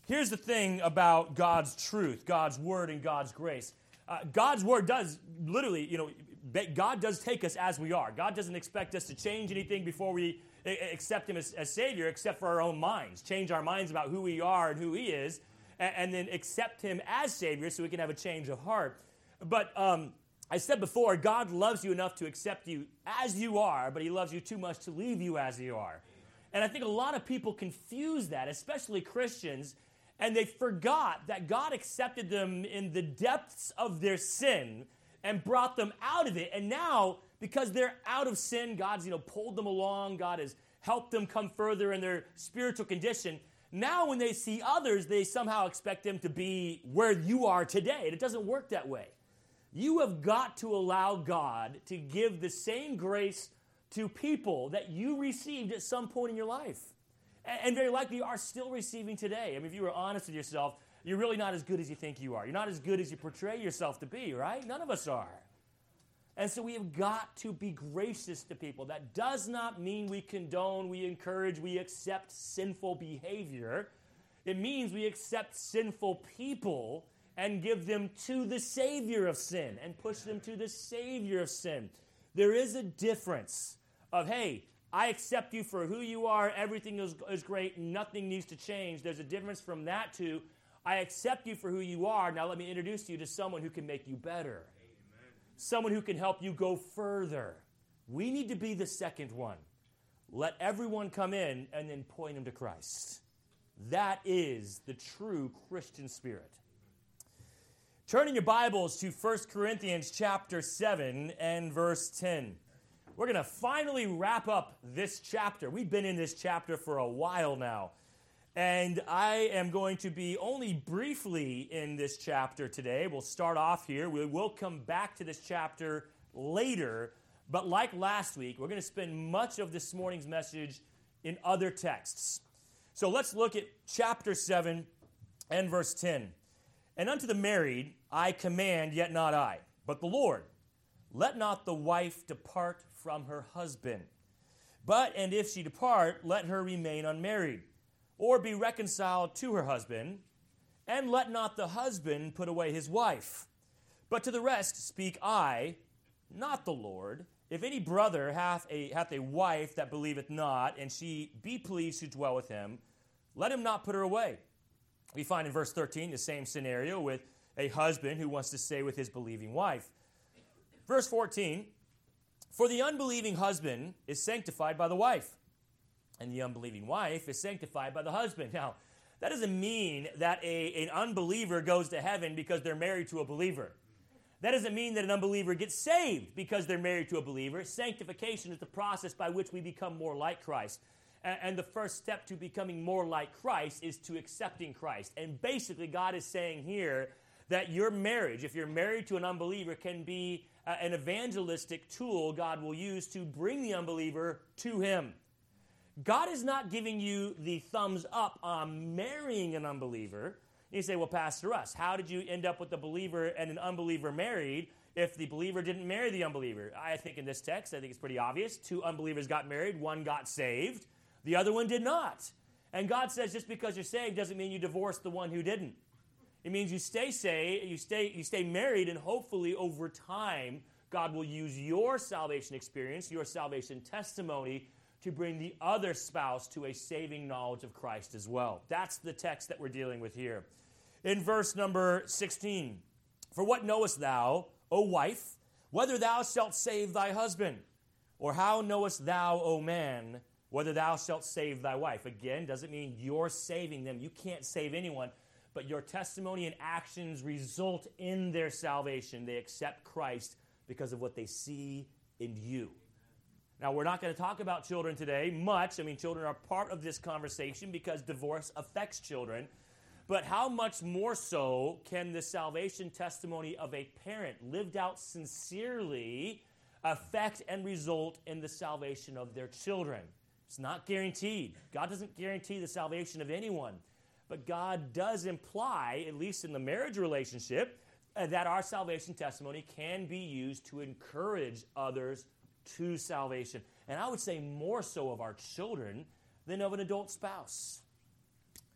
Here's the thing about God's truth, God's word, and God's grace. God's word does literally, God does take us as we are. God doesn't expect us to change anything before we accept him as Savior, except for our own minds. Change our minds about who we are and who he is, and then accept him as Savior so we can have a change of heart. But I said before, God loves you enough to accept you as you are, but he loves you too much to leave you as you are. And I think a lot of people confuse that, especially Christians, and they forgot that God accepted them in the depths of their sin and brought them out of it. And now, because they're out of sin, God's, pulled them along. God has helped them come further in their spiritual condition. Now, when they see others, they somehow expect them to be where you are today. And it doesn't work that way. You have got to allow God to give the same grace to people that you received at some point in your life. And very likely you are still receiving today. I mean, if you were honest with yourself, you're really not as good as you think you are. You're not as good as you portray yourself to be, right? None of us are. And so we have got to be gracious to people. That does not mean we condone, we encourage, we accept sinful behavior. It means we accept sinful people and give them to the Savior of sin and push them to the Savior of sin. There is a difference of, hey, I accept you for who you are, everything is great, nothing needs to change. There's a difference from that to, I accept you for who you are, now let me introduce you to someone who can make you better. Amen. Someone who can help you go further. We need to be the second one. Let everyone come in and then point them to Christ. That is the true Christian spirit. Turning your Bibles to 1 Corinthians chapter 7 and verse 10. We're going to finally wrap up this chapter. We've been in this chapter for a while now. And I am going to be only briefly in this chapter today. We'll start off here. We will come back to this chapter later. But like last week, we're going to spend much of this morning's message in other texts. So let's look at chapter 7 and verse 10. And unto the married I command, yet not I, but the Lord. Let not the wife depart from her husband. But, and if she depart, let her remain unmarried, or be reconciled to her husband, and let not the husband put away his wife. But to the rest speak I, not the Lord. If any brother hath a wife that believeth not, and she be pleased to dwell with him, let him not put her away. We find in verse 13 the same scenario with a husband who wants to stay with his believing wife. Verse 14, for the unbelieving husband is sanctified by the wife, and the unbelieving wife is sanctified by the husband. Now, that doesn't mean that an unbeliever goes to heaven because they're married to a believer. That doesn't mean that an unbeliever gets saved because they're married to a believer. Sanctification is the process by which we become more like Christ. And the first step to becoming more like Christ is to accepting Christ. And basically, God is saying here that your marriage, if you're married to an unbeliever, can be an evangelistic tool God will use to bring the unbeliever to him. God is not giving you the thumbs up on marrying an unbeliever. You say, well, Pastor Russ, how did you end up with a believer and an unbeliever married if the believer didn't marry the unbeliever? I think in this text, I think it's pretty obvious. 2 unbelievers got married, one got saved, the other one did not. And God says just because you're saved doesn't mean you divorce the one who didn't. It means you stay saved, you stay married, and hopefully over time, God will use your salvation experience, your salvation testimony, to bring the other spouse to a saving knowledge of Christ as well. That's the text that we're dealing with here. In verse number 16, for what knowest thou, O wife, whether thou shalt save thy husband? Or how knowest thou, O man, whether thou shalt save thy wife? Again, doesn't mean you're saving them. You can't save anyone. But your testimony and actions result in their salvation. They accept Christ because of what they see in you. Now, we're not going to talk about children today much. I mean, children are part of this conversation because divorce affects children. But how much more so can the salvation testimony of a parent lived out sincerely affect and result in the salvation of their children? It's not guaranteed. God doesn't guarantee the salvation of anyone. But God does imply, at least in the marriage relationship, that our salvation testimony can be used to encourage others to salvation. And I would say more so of our children than of an adult spouse.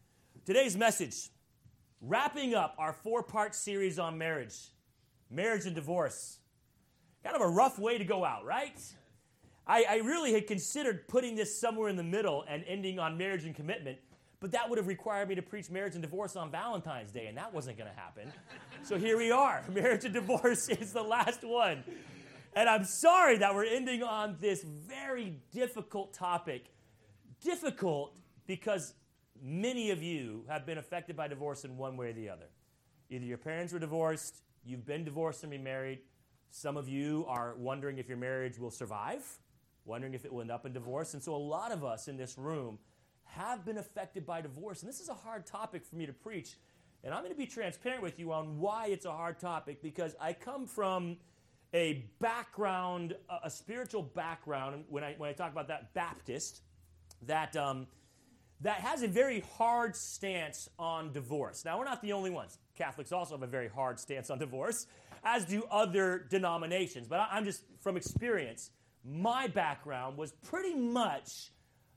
Today's message, wrapping up our 4-part series on marriage and divorce. Kind of a rough way to go out, right? I really had considered putting this somewhere in the middle and ending on marriage and commitment, but that would have required me to preach marriage and divorce on Valentine's Day, and that wasn't going to happen. So here we are. Marriage and divorce is the last one. And I'm sorry that we're ending on this very difficult topic. Difficult because many of you have been affected by divorce in one way or the other. Either your parents were divorced, you've been divorced and remarried. Some of you are wondering if your marriage will survive, wondering if it will end up in divorce. And so a lot of us in this room have been affected by divorce. And this is a hard topic for me to preach. And I'm going to be transparent with you on why it's a hard topic, because I come from a background, a spiritual background, when I talk about that, Baptist, that has a very hard stance on divorce. Now, we're not the only ones. Catholics also have a very hard stance on divorce, as do other denominations. But I'm just, from experience, my background was pretty much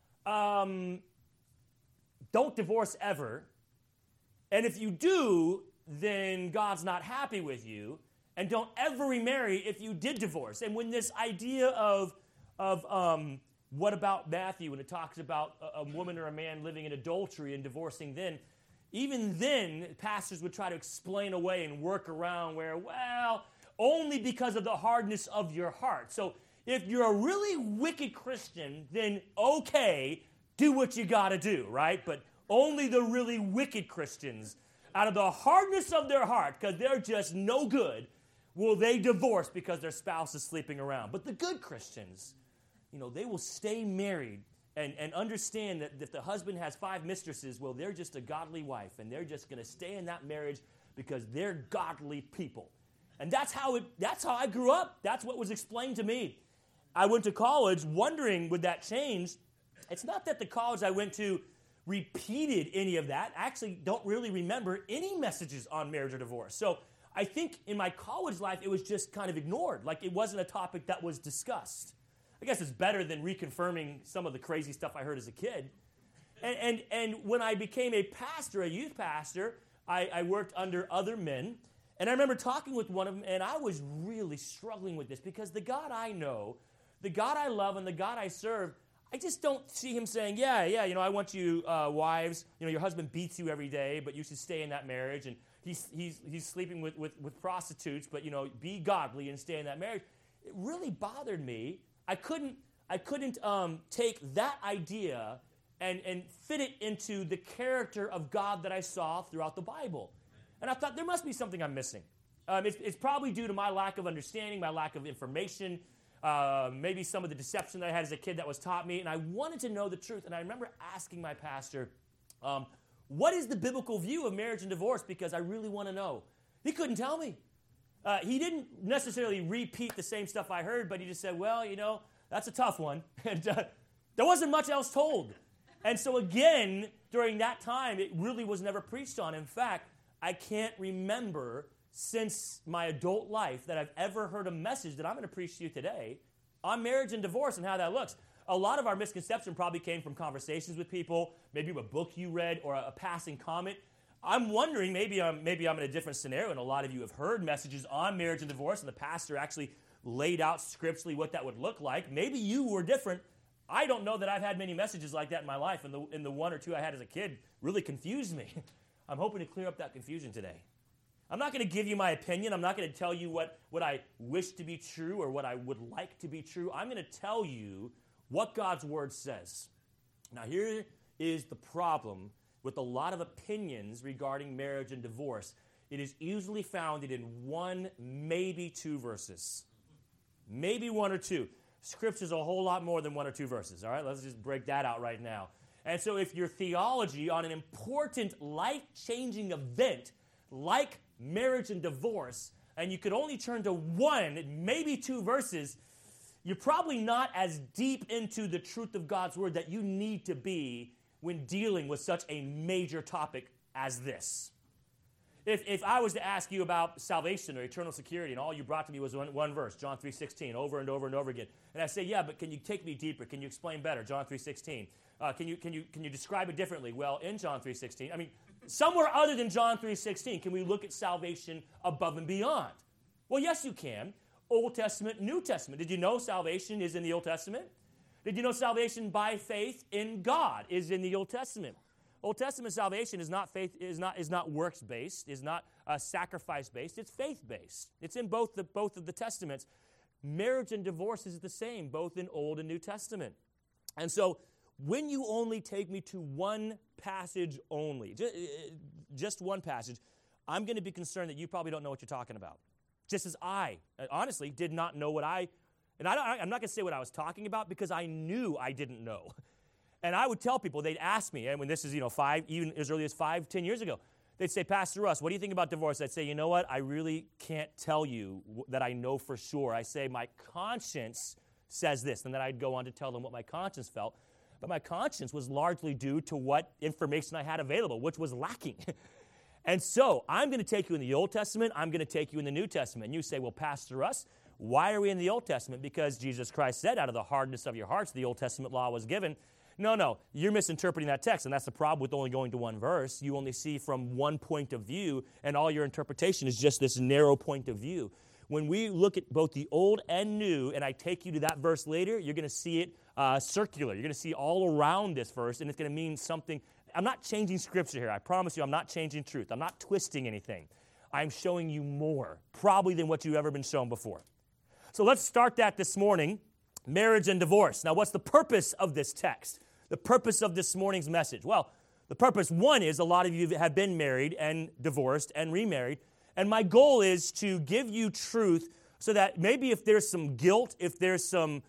don't divorce ever. And if you do, then God's not happy with you. And don't ever remarry if you did divorce. And when this idea of what about Matthew, when it talks about a woman or a man living in adultery and divorcing then, even then, pastors would try to explain away and work around where, well, only because of the hardness of your heart. So if you're a really wicked Christian, then okay, do what you got to do, right? But only the really wicked Christians, out of the hardness of their heart, because they're just no good, will they divorce because their spouse is sleeping around. But the good Christians, they will stay married and understand that if the husband has 5 mistresses, well, they're just a godly wife, and they're just going to stay in that marriage because they're godly people. And that's how I grew up. That's what was explained to me. I went to college wondering, would that change? It's not that the college I went to repeated any of that. I actually don't really remember any messages on marriage or divorce. So I think in my college life, it was just kind of ignored. Like it wasn't a topic that was discussed. I guess it's better than reconfirming some of the crazy stuff I heard as a kid. And when I became a pastor, a youth pastor, I worked under other men. And I remember talking with one of them, and I was really struggling with this because the God I know, the God I love, and the God I serve, I just don't see him saying, yeah, I want you wives, your husband beats you every day, but you should stay in that marriage. And he's sleeping with prostitutes, but, be godly and stay in that marriage. It really bothered me. I couldn't take that idea and fit it into the character of God that I saw throughout the Bible. And I thought there must be something I'm missing. It's probably due to my lack of understanding, my lack of information, maybe some of the deception that I had as a kid that was taught me. And I wanted to know the truth. And I remember asking my pastor, what is the biblical view of marriage and divorce? Because I really want to know. He couldn't tell me. He didn't necessarily repeat the same stuff I heard, but he just said, well, that's a tough one. And there wasn't much else told. And so again, during that time, it really was never preached on. In fact, I can't remember since my adult life that I've ever heard a message that I'm going to preach to you today on marriage and divorce and how that looks. A lot of our misconception probably came from conversations with people, maybe a book you read or a passing comment. I'm wondering, maybe I'm in a different scenario, and a lot of you have heard messages on marriage and divorce, and the pastor actually laid out scripturally what that would look like. Maybe you were different. I don't know that I've had many messages like that in my life, and the 1 or 2 I had as a kid really confused me. I'm hoping to clear up that confusion today. I'm not going to give you my opinion. I'm not going to tell you what I wish to be true or what I would like to be true. I'm going to tell you what God's Word says. Now, here is the problem with a lot of opinions regarding marriage and divorce. It is usually founded in 1, maybe 2 verses. Maybe 1 or 2. Scripture's a whole lot more than 1 or 2 verses, all right? Let's just break that out right now. And so if your theology on an important, life-changing event like marriage and divorce, and you could only turn to 1, maybe 2 verses, you're probably not as deep into the truth of God's Word that you need to be when dealing with such a major topic as this. If I was to ask you about salvation or eternal security, and all you brought to me was one verse, John 3:16, over and over and over again, and I say, yeah, but can you take me deeper? Can you explain better? John 3:16. Can you describe it differently? Well, in John 3:16, I mean, somewhere other than John 3:16, can we look at salvation above and beyond? Well, yes, you can. Old Testament, New Testament. Did you know salvation is in the Old Testament? Did you know salvation by faith in God is in the Old Testament? Old Testament salvation is not faith, is not works based, is not sacrifice based. It's faith based. It's in both of the testaments. Marriage and divorce is the same, both in Old and New Testament. And so, when you only take me to one passage only, just one passage, I'm going to be concerned that you probably don't know what you're talking about. Just as I, honestly, did not know I'm not going to say what I was talking about because I knew I didn't know. And I would tell people, they'd ask me, and when this is, even as early as 5-10 years ago, they'd say, Pastor Russ, what do you think about divorce? I'd say, you know what? I really can't tell you that I know for sure. I say, my conscience says this. And then I'd go on to tell them what my conscience felt. But my conscience was largely due to what information I had available, which was lacking. And so I'm going to take you in the Old Testament. I'm going to take you in the New Testament. And you say, well, Pastor Russ, why are we in the Old Testament? Because Jesus Christ said, out of the hardness of your hearts, the Old Testament law was given. No, you're misinterpreting that text, and that's the problem with only going to one verse. You only see from one point of view, and all your interpretation is just this narrow point of view. When we look at both the Old and New, and I take you to that verse later, you're going to see it circular. You're going to see all around this verse, and it's going to mean something. I'm not changing Scripture here. I promise you I'm not changing truth. I'm not twisting anything. I'm showing you more, probably than what you've ever been shown before. So let's start that this morning, marriage and divorce. Now, what's the purpose of this text? The purpose of this morning's message? Well, the purpose, one, is a lot of you have been married and divorced and remarried, and my goal is to give you truth so that maybe if there's some guilt, if there's some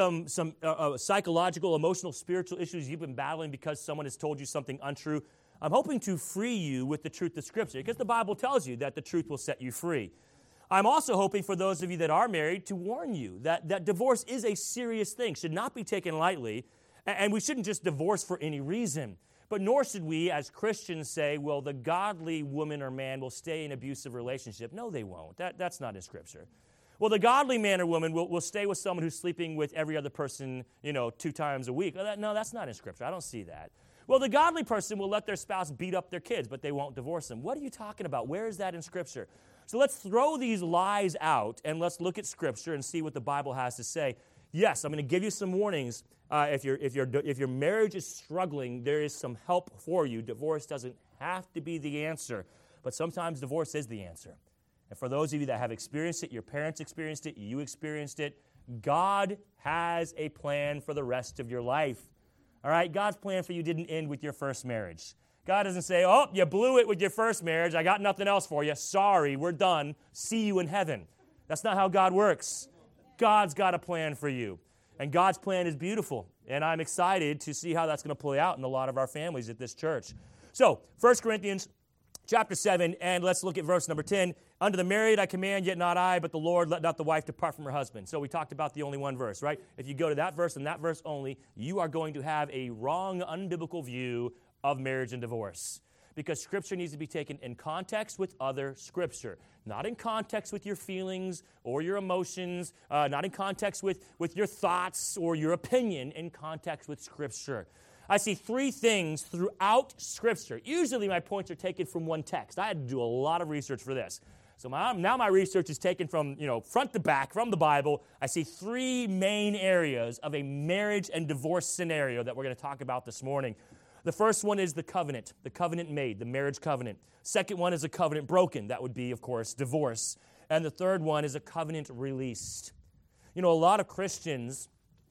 psychological, emotional, spiritual issues you've been battling because someone has told you something untrue, I'm hoping to free you with the truth of Scripture, because the Bible tells you that the truth will set you free. I'm also hoping for those of you that are married to warn you that divorce is a serious thing, should not be taken lightly. And we shouldn't just divorce for any reason. But nor should we, as Christians, say, well, the godly woman or man will stay in an abusive relationship. No, they won't. That's not in Scripture. Well, the godly man or woman will stay with someone who's sleeping with every other person, 2 times a week. No, that's not in Scripture. I don't see that. Well, the godly person will let their spouse beat up their kids, but they won't divorce them. What are you talking about? Where is that in Scripture? So let's throw these lies out, and let's look at Scripture and see what the Bible has to say. Yes, I'm going to give you some warnings. If your marriage is struggling, there is some help for you. Divorce doesn't have to be the answer, but sometimes divorce is the answer. And for those of you that have experienced it, your parents experienced it, you experienced it, God has a plan for the rest of your life. All right? God's plan for you didn't end with your first marriage. God doesn't say, oh, you blew it with your first marriage. I got nothing else for you. Sorry, we're done. See you in heaven. That's not how God works. God's got a plan for you. And God's plan is beautiful. And I'm excited to see how that's going to play out in a lot of our families at this church. So, 1 Corinthians chapter 7, and let's look at verse number 10. Unto the married I command, yet not I, but the Lord, let not the wife depart from her husband. So we talked about the only one verse, right? If you go to that verse and that verse only, you are going to have a wrong, unbiblical view of marriage and divorce. Because Scripture needs to be taken in context with other Scripture. Not in context with your feelings or your emotions, not in context with your thoughts or your opinion, in context with Scripture. I see 3 things throughout Scripture. Usually my points are taken from one text. I had to do a lot of research for this. So now my research is taken from, front to back, from the Bible. I see 3 main areas of a marriage and divorce scenario that we're going to talk about this morning. The first one is the covenant made, the marriage covenant. Second one is a covenant broken. That would be, of course, divorce. And the third one is a covenant released. A lot of Christians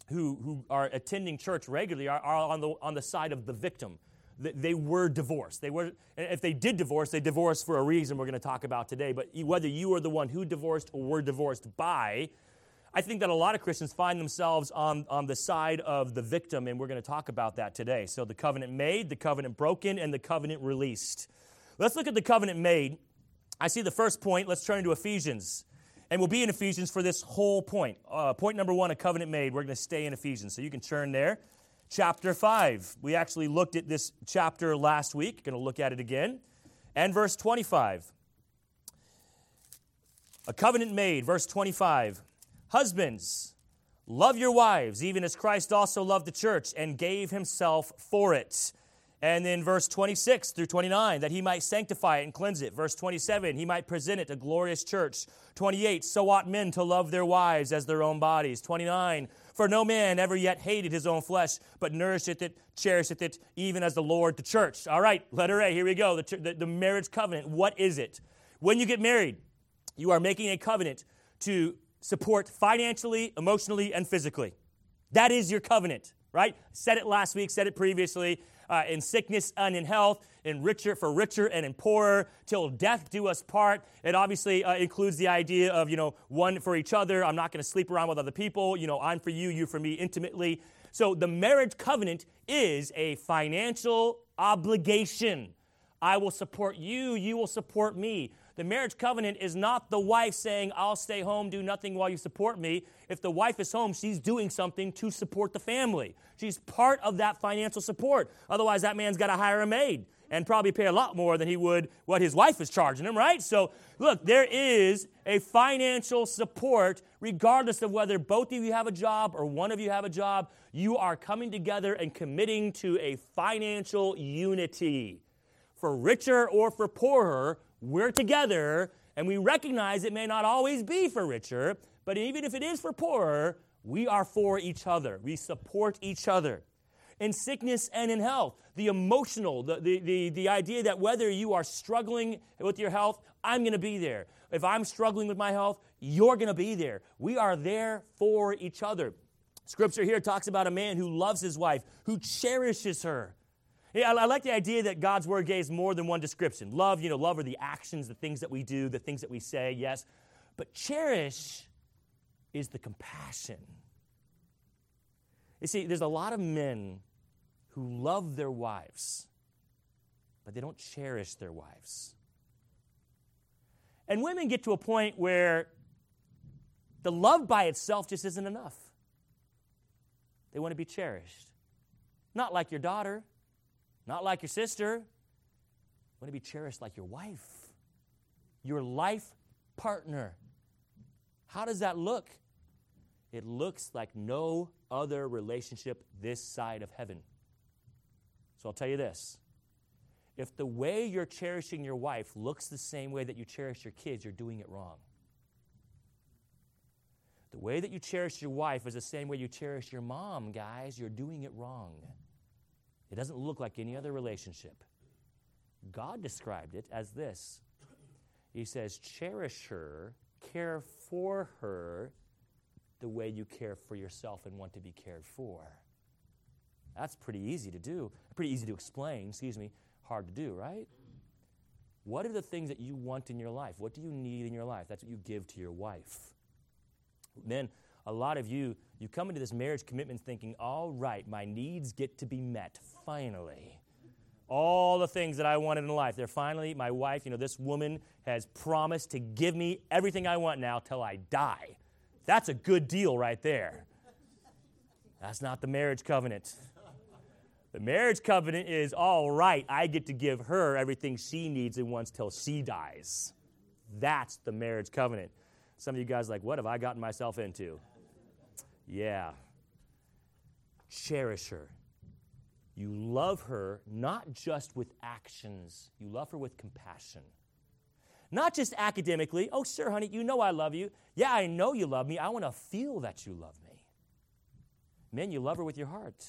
who are attending church regularly are on the side of the victim. They were divorced. If they did divorce, they divorced for a reason we're going to talk about today. But whether you are the one who divorced or were divorced by, I think that a lot of Christians find themselves on the side of the victim, and we're going to talk about that today. So the covenant made, the covenant broken, and the covenant released. Let's look at the covenant made. I see the first point. Let's turn to Ephesians. And we'll be in Ephesians for this whole point. Point number 1, a covenant made. We're going to stay in Ephesians. So you can turn there. Chapter 5. We actually looked at this chapter last week. Going to look at it again. And verse 25. A covenant made, verse 25. Husbands, love your wives, even as Christ also loved the church and gave himself for it. And then verse 26 through 29, that he might sanctify it and cleanse it. Verse 27, he might present it a glorious church. 28, so ought men to love their wives as their own bodies. 29, for no man ever yet hated his own flesh, but nourisheth it, cherisheth it, even as the Lord the church. All right, letter A, here we go. The marriage covenant, what is it? When you get married, you are making a covenant to support financially, emotionally, and physically. That is your covenant, right? Said it last week, said it previously. In sickness and in health, in richer and in poorer, till death do us part. It obviously includes the idea of, one for each other. I'm not going to sleep around with other people. I'm for you, you for me intimately. So the marriage covenant is a financial obligation. I will support you, you will support me. The marriage covenant is not the wife saying, I'll stay home, do nothing while you support me. If the wife is home, she's doing something to support the family. She's part of that financial support. Otherwise, that man's got to hire a maid and probably pay a lot more than he would what his wife is charging him, right? So, look, there is a financial support regardless of whether both of you have a job or one of you have a job. You are coming together and committing to a financial unity. For richer or for poorer, we're together, and we recognize it may not always be for richer, but even if it is for poorer, we are for each other. We support each other. In sickness and in health, the emotional, the idea that whether you are struggling with your health, I'm going to be there. If I'm struggling with my health, you're going to be there. We are there for each other. Scripture here talks about a man who loves his wife, who cherishes her. Yeah, I like the idea that God's word gives more than one description. Love, love are the actions, the things that we do, the things that we say, yes. But cherish is the compassion. You see, there's a lot of men who love their wives, but they don't cherish their wives. And women get to a point where the love by itself just isn't enough. They want to be cherished. Not like your daughter. Not like your sister. Want to be cherished like your wife, your life partner. How does that look? It looks like no other relationship this side of heaven. So I'll tell you this. If the way you're cherishing your wife looks the same way that you cherish your kids, you're doing it wrong. The way that you cherish your wife is the same way you cherish your mom, guys. You're doing it wrong. It doesn't look like any other relationship. God described it as this. He says, cherish her, care for her the way you care for yourself and want to be cared for. That's pretty easy to do. Pretty easy to explain, hard to do, right? What are the things that you want in your life? What do you need in your life? That's what you give to your wife. Men, a lot of you come into this marriage commitment thinking, all right, my needs get to be met, finally. All the things that I wanted in life, they're finally, my wife, this woman has promised to give me everything I want now till I die. That's a good deal right there. That's not the marriage covenant. The marriage covenant is, all right, I get to give her everything she needs and wants till she dies. That's the marriage covenant. Some of you guys are like, what have I gotten myself into? Yeah. Cherish her. You love her not just with actions. You love her with compassion. Not just academically. Oh, sure, honey, I love you. Yeah, I know you love me. I want to feel that you love me. Men, you love her with your heart.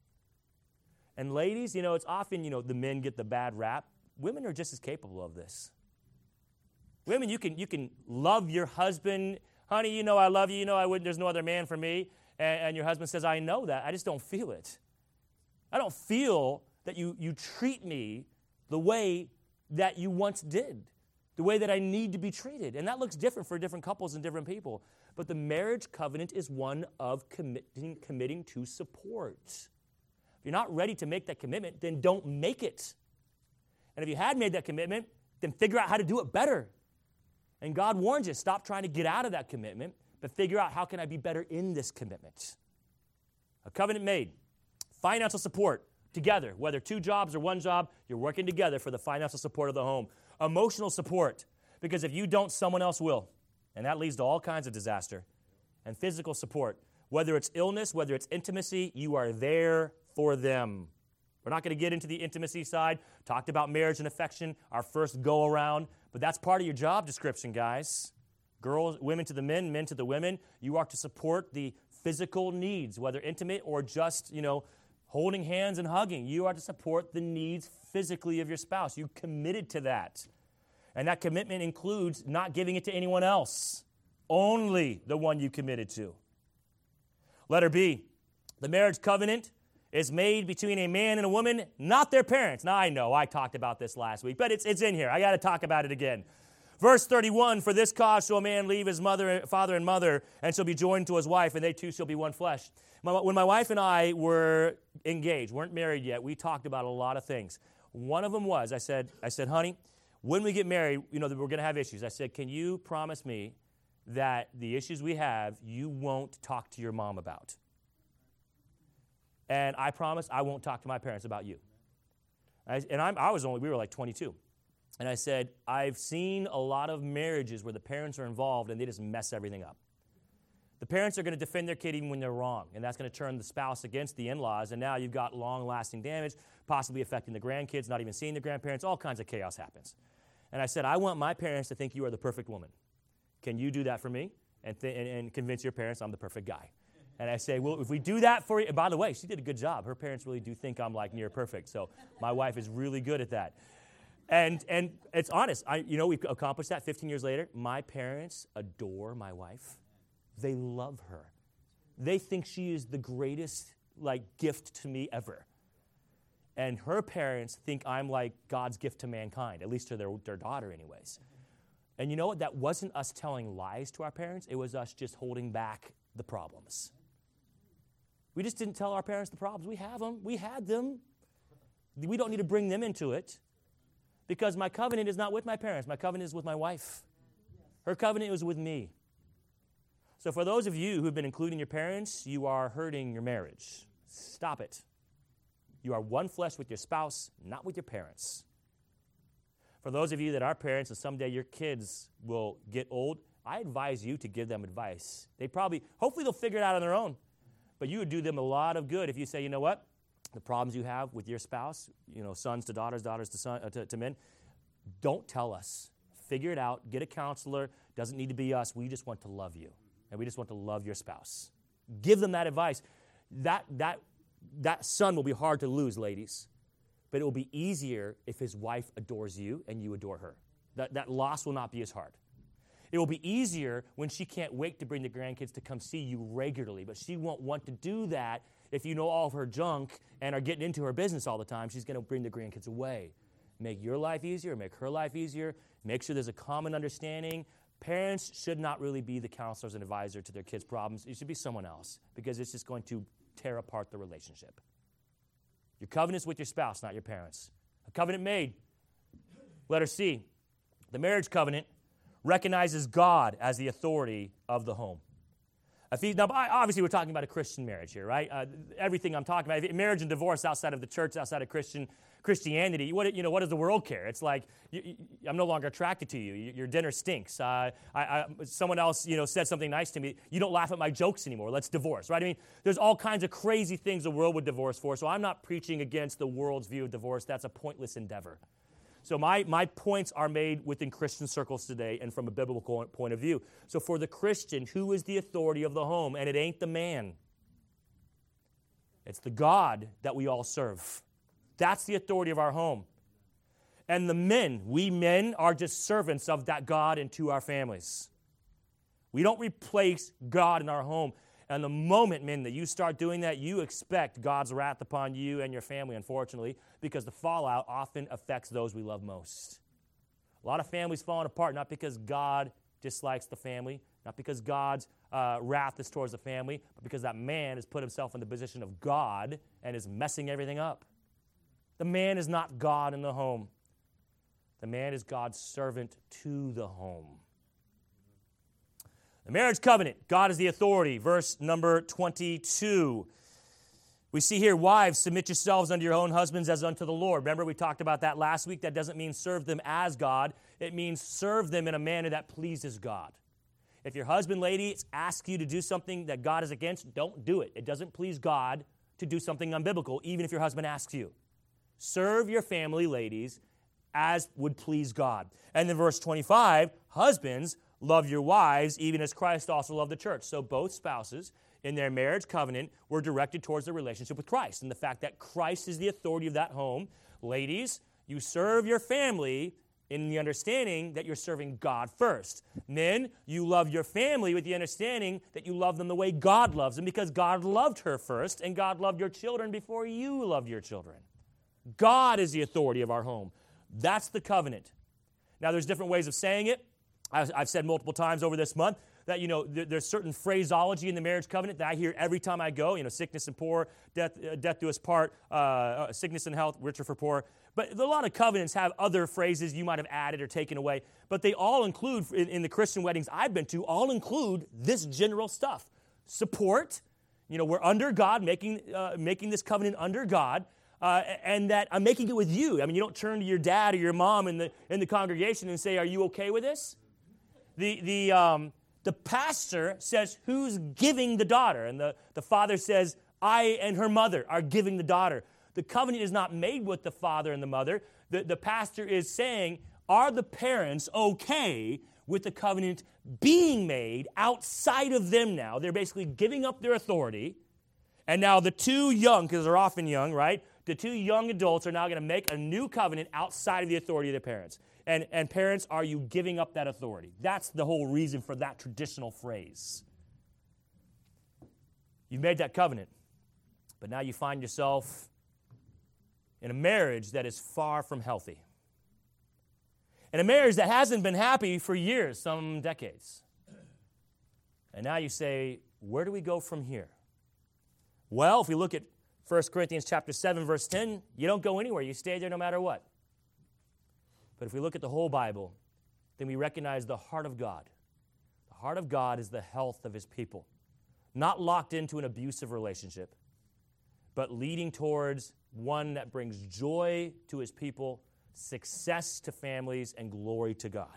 And ladies, it's often, the men get the bad rap. Women are just as capable of this. Women, you can love your husband. Honey, I love you. There's no other man for me. And your husband says, I know that. I just don't feel it. I don't feel that you treat me the way that you once did, the way that I need to be treated. And that looks different for different couples and different people. But the marriage covenant is one of committing to support. If you're not ready to make that commitment, then don't make it. And if you had made that commitment, then figure out how to do it better. And God warns you, stop trying to get out of that commitment, but figure out how can I be better in this commitment. A covenant made. Financial support together, whether 2 jobs or 1 job, you're working together for the financial support of the home. Emotional support, because if you don't, someone else will. And that leads to all kinds of disaster. And physical support. Whether it's illness, whether it's intimacy, you are there for them. We're not going to get into the intimacy side. Talked about marriage and affection, our first go-around. But that's part of your job description, guys. Girls, women to the men to the women. You are to support the physical needs, whether intimate or just, holding hands and hugging. You are to support the needs physically of your spouse. You committed to that. And that commitment includes not giving it to anyone else. Only the one you committed to. Letter B, the marriage covenant is made between a man and a woman, not their parents. Now, I know I talked about this last week, but it's in here. I got to talk about it again. Verse 31, for this cause shall a man leave his father and mother, and shall be joined to his wife, and they two shall be one flesh. When my wife and I were engaged, weren't married yet, we talked about a lot of things. One of them was, I said, honey, when we get married, we're going to have issues. I said, can you promise me that the issues we have, you won't talk to your mom about? And I promise I won't talk to my parents about you. We were like 22. And I said, I've seen a lot of marriages where the parents are involved and they just mess everything up. The parents are going to defend their kid even when they're wrong, and that's going to turn the spouse against the in-laws, and now you've got long-lasting damage, possibly affecting the grandkids, not even seeing the grandparents, all kinds of chaos happens. And I said, I want my parents to think you are the perfect woman. Can you do that for me and convince your parents I'm the perfect guy? And I say, well, if we do that for you, and by the way, she did a good job. Her parents really do think I'm like near perfect, so my wife is really good at that. And it's honest. We've accomplished that 15 years later. My parents adore my wife. They love her. They think she is the greatest, gift to me ever. And her parents think I'm like God's gift to mankind, at least to their daughter anyways. And you know what? That wasn't us telling lies to our parents. It was us just holding back the problems. We just didn't tell our parents the problems. We have them. We had them. We don't need to bring them into it. Because my covenant is not with my parents. My covenant is with my wife. Her covenant was with me. So for those of you who have been including your parents, you are hurting your marriage. Stop it. You are one flesh with your spouse, not with your parents. For those of you that are parents and someday your kids will get old, I advise you to give them advice. Hopefully they'll figure it out on their own. But you would do them a lot of good if you say, you know what? The problems you have with your spouse, sons to daughters, daughters to men, don't tell us. Figure it out. Get a counselor. Doesn't need to be us. We just want to love you. And we just want to love your spouse. Give them that advice. That son will be hard to lose, ladies. But it will be easier if his wife adores you and you adore her. That loss will not be as hard. It will be easier when she can't wait to bring the grandkids to come see you regularly. But she won't want to do that if you know all of her junk and are getting into her business all the time. She's going to bring the grandkids away. Make your life easier. Make her life easier. Make sure there's a common understanding. Parents should not really be the counselors and advisor to their kids' problems. It should be someone else because it's just going to tear apart the relationship. Your covenant is with your spouse, not your parents. A covenant made. Letter C, the marriage covenant recognizes God as the authority of the home. Now, obviously, we're talking about a Christian marriage here, right? Everything I'm talking about, marriage and divorce outside of the church, outside of Christianity, what does the world care? It's like, I'm no longer attracted to you. Your dinner stinks. Someone else, said something nice to me. You don't laugh at my jokes anymore. Let's divorce, right? I mean, there's all kinds of crazy things the world would divorce for, so I'm not preaching against the world's view of divorce. That's a pointless endeavor. So my points are made within Christian circles today and from a biblical point of view. So for the Christian, who is the authority of the home? And it ain't the man. It's the God that we all serve. That's the authority of our home. And the men, we men are just servants of that God into our families. We don't replace God in our home. And the moment, men, that you start doing that, you expect God's wrath upon you and your family, unfortunately, because the fallout often affects those we love most. A lot of families falling apart, not because God dislikes the family, not because God's wrath is towards the family, but because that man has put himself in the position of God and is messing everything up. The man is not God in the home. The man is God's servant to the home. The marriage covenant, God is the authority. Verse number 22. We see here, wives, submit yourselves unto your own husbands as unto the Lord. Remember, we talked about that last week. That doesn't mean serve them as God. It means serve them in a manner that pleases God. If your husband, lady, asks you to do something that God is against, don't do it. It doesn't please God to do something unbiblical, even if your husband asks you. Serve your family, ladies, as would please God. And then verse 25, husbands, love your wives, even as Christ also loved the church. So both spouses in their marriage covenant were directed towards their relationship with Christ and the fact that Christ is the authority of that home. Ladies, you serve your family in the understanding that you're serving God first. Men, you love your family with the understanding that you love them the way God loves them because God loved her first and God loved your children before you loved your children. God is the authority of our home. That's the covenant. Now, there's different ways of saying it. I've said multiple times over this month that, there's certain phraseology in the marriage covenant that I hear every time I go, sickness and poor, death do us part, sickness and health, richer for poor. But a lot of covenants have other phrases you might have added or taken away, but they all include, in the Christian weddings I've been to, all include this general stuff. Support, we're under God, making this covenant under God, and that I'm making it with you. I mean, you don't turn to your dad or your mom in the congregation and say, are you okay with this? The pastor says, who's giving the daughter? And the father says, I and her mother are giving the daughter. The covenant is not made with the father and the mother. The pastor is saying, are the parents okay with the covenant being made outside of them now? They're basically giving up their authority. And now the two young, because they're often young, right? The two young adults are now going to make a new covenant outside of the authority of their parents. And parents, are you giving up that authority? That's the whole reason for that traditional phrase. You've made that covenant, but now you find yourself in a marriage that is far from healthy. In a marriage that hasn't been happy for years, some decades. And now you say, where do we go from here? Well, if we look at 1 Corinthians chapter 7, verse 10, you don't go anywhere. You stay there no matter what. But if we look at the whole Bible, then we recognize the heart of God. The heart of God is the health of his people. Not locked into an abusive relationship, but leading towards one that brings joy to his people, success to families, and glory to God.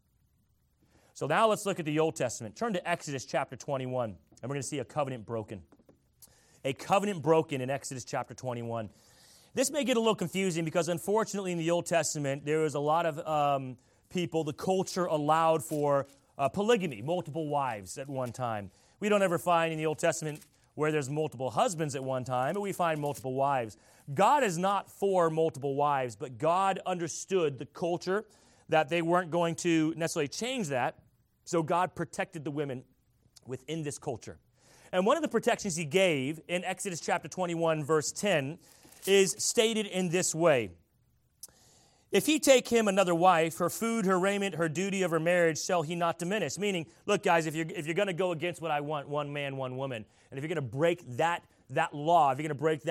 So now let's look at the Old Testament. Turn to Exodus chapter 21, and we're going to see a covenant broken. A covenant broken in Exodus chapter 21. This may get a little confusing because, unfortunately, in the Old Testament, there was a lot of people, the culture allowed for polygamy, multiple wives at one time. We don't ever find in the Old Testament where there's multiple husbands at one time, but we find multiple wives. God is not for multiple wives, but God understood the culture that they weren't going to necessarily change that, so God protected the women within this culture. And one of the protections he gave in Exodus chapter 21, verse 10, is stated in this way. If he take him another wife, her food, her raiment, her duty of her marriage shall he not diminish. Meaning, look, guys, if you're going to go against what I want, one man, one woman, and if you're going to break that law, if you're going to break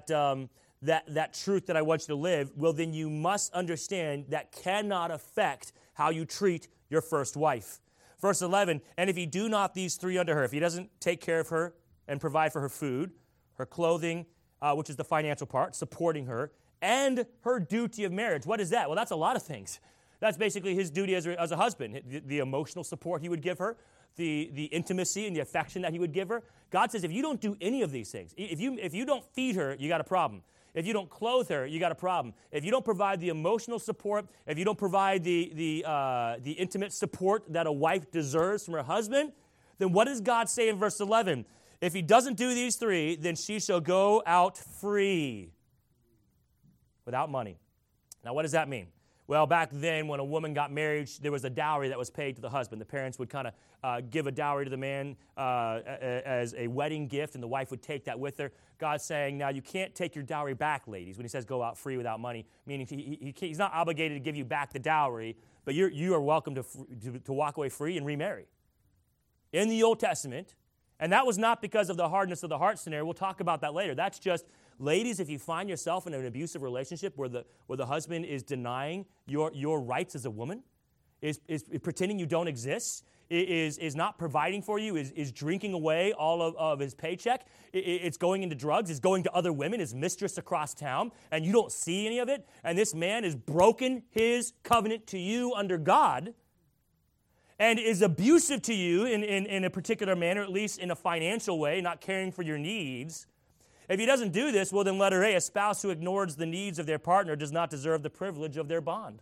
that truth that I want you to live, well, then you must understand that cannot affect how you treat your first wife. Verse 11, and if he do not these three unto her, if he doesn't take care of her and provide for her food, her clothing, which is the financial part, supporting her, and her duty of marriage. What is that? Well, that's a lot of things. That's basically his duty as a husband, the emotional support he would give her, the intimacy and the affection that he would give her. God says if you don't do any of these things, if you don't feed her, you got a problem. If you don't clothe her, you got a problem. If you don't provide the emotional support, if you don't provide the intimate support that a wife deserves from her husband, then what does God say in verse 11? If he doesn't do these three, then she shall go out free without money. Now, what does that mean? Well, back then, when a woman got married, there was a dowry that was paid to the husband. The parents would kind of give a dowry to the man as a wedding gift, and the wife would take that with her. God's saying, now, you can't take your dowry back, ladies, when he says go out free without money, meaning he's not obligated to give you back the dowry, but you are welcome to walk away free and remarry. In the Old Testament, and that was not because of the hardness of the heart scenario. We'll talk about that later. That's just, ladies, if you find yourself in an abusive relationship where the husband is denying your rights as a woman, is pretending you don't exist, is not providing for you, is drinking away all of his paycheck, it's going into drugs, is going to other women, is mistress across town, and you don't see any of it, and this man has broken his covenant to you under God, and is abusive to you in a particular manner, at least in a financial way, not caring for your needs, if he doesn't do this, well, then letter A, a spouse who ignores the needs of their partner does not deserve the privilege of their bond.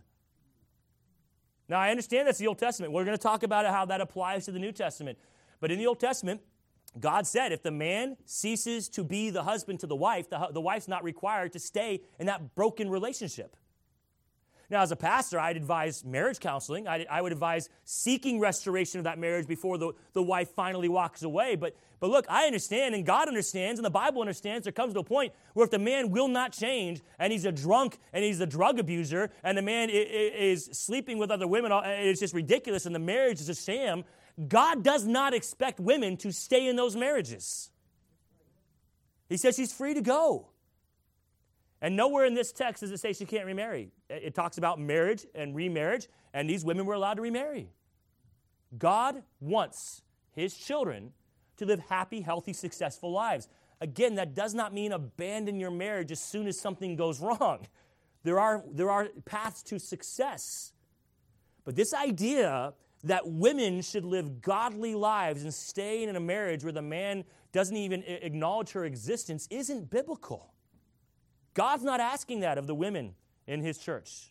Now, I understand that's the Old Testament. We're going to talk about how that applies to the New Testament. But in the Old Testament, God said if the man ceases to be the husband to the wife, the wife's not required to stay in that broken relationship. Now, as a pastor, I'd advise marriage counseling. I would advise seeking restoration of that marriage before the wife finally walks away. But look, I understand, and God understands, and the Bible understands, there comes to a point where if the man will not change, and he's a drunk, and he's a drug abuser, and the man is sleeping with other women, it's just ridiculous, and the marriage is a sham, God does not expect women to stay in those marriages. He says she's free to go. And nowhere in this text does it say she can't remarry. It talks about marriage and remarriage, and these women were allowed to remarry. God wants his children to live happy, healthy, successful lives. Again, that does not mean abandon your marriage as soon as something goes wrong. There are paths to success. But this idea that women should live godly lives and stay in a marriage where the man doesn't even acknowledge her existence isn't biblical. God's not asking that of the women in his church.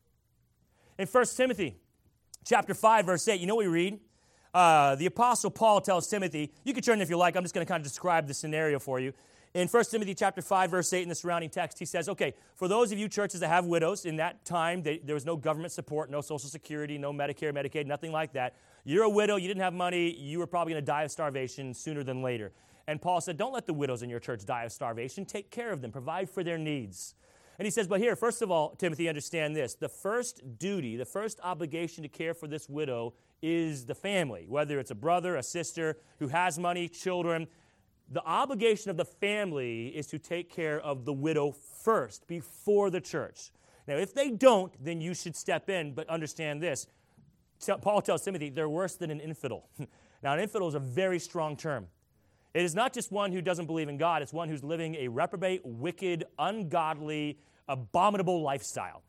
In 1 Timothy chapter 5, verse 8, you know what we read? The Apostle Paul tells Timothy, you can turn if you like, I'm just going to kind of describe the scenario for you. In 1 Timothy chapter 5, verse 8, in the surrounding text, he says, okay, for those of you churches that have widows, in that time, there was no government support, no Social Security, no Medicare, Medicaid, nothing like that. You're a widow, you didn't have money, you were probably going to die of starvation sooner than later. And Paul said, don't let the widows in your church die of starvation. Take care of them. Provide for their needs. And he says, but here, first of all, Timothy, understand this. The first duty, the first obligation to care for this widow is the family, whether it's a brother, a sister who has money, children. The obligation of the family is to take care of the widow first, before the church. Now, if they don't, then you should step in, but understand this. Paul tells Timothy, they're worse than an infidel. Now, an infidel is a very strong term. It is not just one who doesn't believe in God. It's one who's living a reprobate, wicked, ungodly, abominable lifestyle.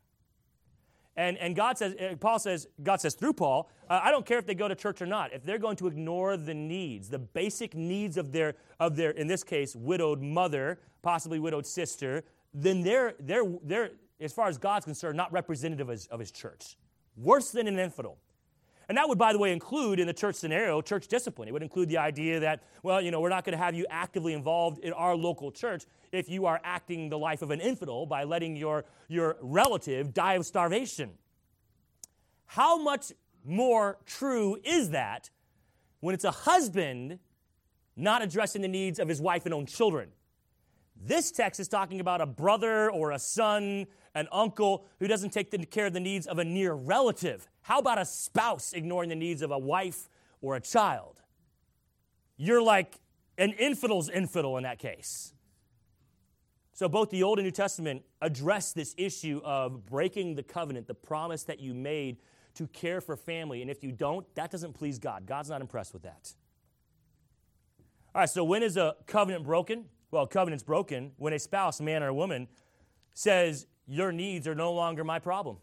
And God says, God says through Paul, I don't care if they go to church or not. If they're going to ignore the needs, the basic needs of their, in this case, widowed mother, possibly widowed sister, then they're as far as God's concerned, not representative of his church. Worse than an infidel. And that would, by the way, include, in the church scenario, church discipline. It would include the idea that, well, we're not going to have you actively involved in our local church if you are acting the life of an infidel by letting your relative die of starvation. How much more true is that when it's a husband not addressing the needs of his wife and own children? This text is talking about a brother or a son, an uncle who doesn't take care of the needs of a near relative. How about a spouse ignoring the needs of a wife or a child? You're like an infidel's infidel in that case. So both the Old and New Testament address this issue of breaking the covenant, the promise that you made to care for family. And if you don't, that doesn't please God. God's not impressed with that. All right, so when is a covenant broken? Well, a covenant's broken when a spouse, man or woman, says, your needs are no longer my problem.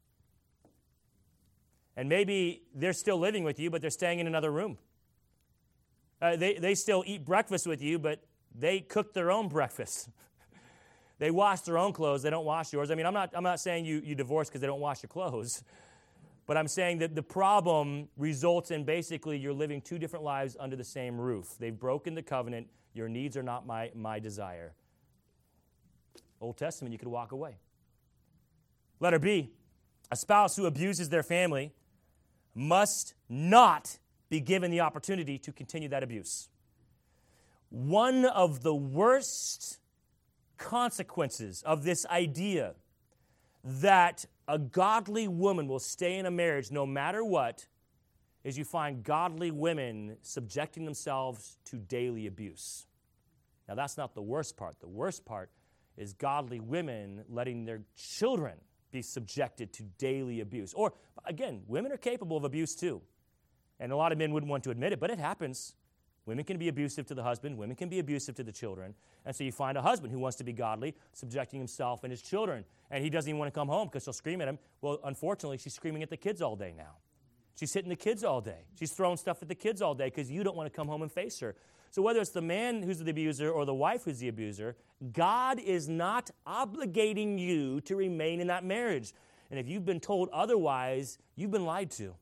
And maybe they're still living with you, but they're staying in another room. They still eat breakfast with you, but they cook their own breakfast. They wash their own clothes. They don't wash yours. I mean, I'm not saying you divorce because they don't wash your clothes. But I'm saying that the problem results in basically you're living two different lives under the same roof. They've broken the covenant. Your needs are not my desire. Old Testament, you could walk away. Letter B, a spouse who abuses their family must not be given the opportunity to continue that abuse. One of the worst consequences of this idea that a godly woman will stay in a marriage no matter what is you find godly women subjecting themselves to daily abuse. Now, that's not the worst part. The worst part is godly women letting their children be subjected to daily abuse. Or, again, women are capable of abuse too. And a lot of men wouldn't want to admit it, but it happens. Women can be abusive to the husband. Women can be abusive to the children. And so you find a husband who wants to be godly, subjecting himself and his children. And he doesn't even want to come home because she'll scream at him. Well, unfortunately, she's screaming at the kids all day now. She's hitting the kids all day. She's throwing stuff at the kids all day because you don't want to come home and face her. So whether it's the man who's the abuser or the wife who's the abuser, God is not obligating you to remain in that marriage. And if you've been told otherwise, you've been lied to.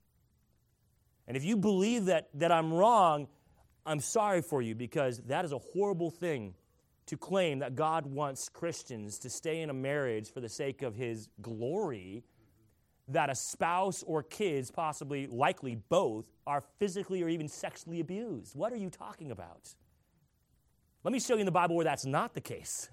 And if you believe that I'm wrong, I'm sorry for you, because that is a horrible thing to claim that God wants Christians to stay in a marriage for the sake of his glory, that a spouse or kids, possibly, likely both, are physically or even sexually abused. What are you talking about? Let me show you in the Bible where that's not the case.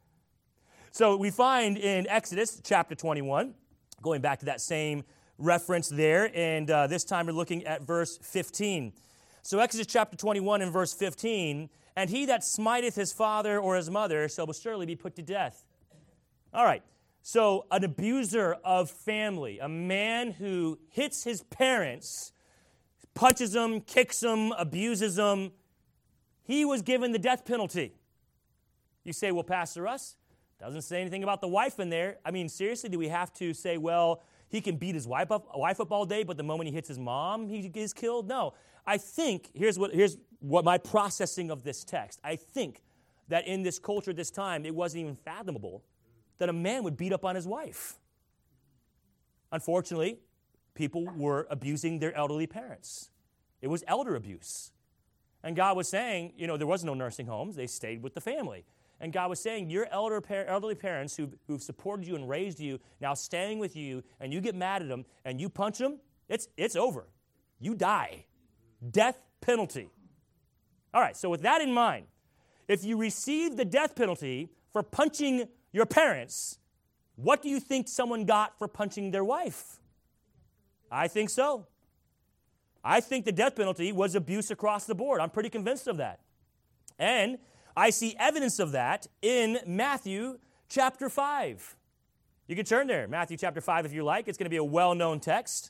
So we find in Exodus chapter 21, going back to that same reference there, and this time we're looking at verse 15. So Exodus chapter 21 and verse 15, and he that smiteth his father or his mother shall surely be put to death. All right, so an abuser of family, a man who hits his parents, punches them, kicks them, abuses them, he was given the death penalty. You say, well, Pastor Russ, doesn't say anything about the wife in there. I mean, seriously, do we have to say, well, he can beat his wife up all day, but the moment he hits his mom, he is killed? No. I think, here's what my processing of this text. I think that in this culture, this time, it wasn't even fathomable that a man would beat up on his wife. Unfortunately, people were abusing their elderly parents. It was elder abuse. And God was saying, there was no nursing homes. They stayed with the family. And God was saying, your elderly parents who've supported you and raised you, now staying with you, and you get mad at them, and you punch them, it's over. You die. Death penalty. All right, so with that in mind, if you receive the death penalty for punching your parents, what do you think someone got for punching their wife? I think so. I think the death penalty was abuse across the board. I'm pretty convinced of that. And I see evidence of that in Matthew chapter 5. You can turn there, Matthew chapter 5 if you like. It's going to be a well-known text.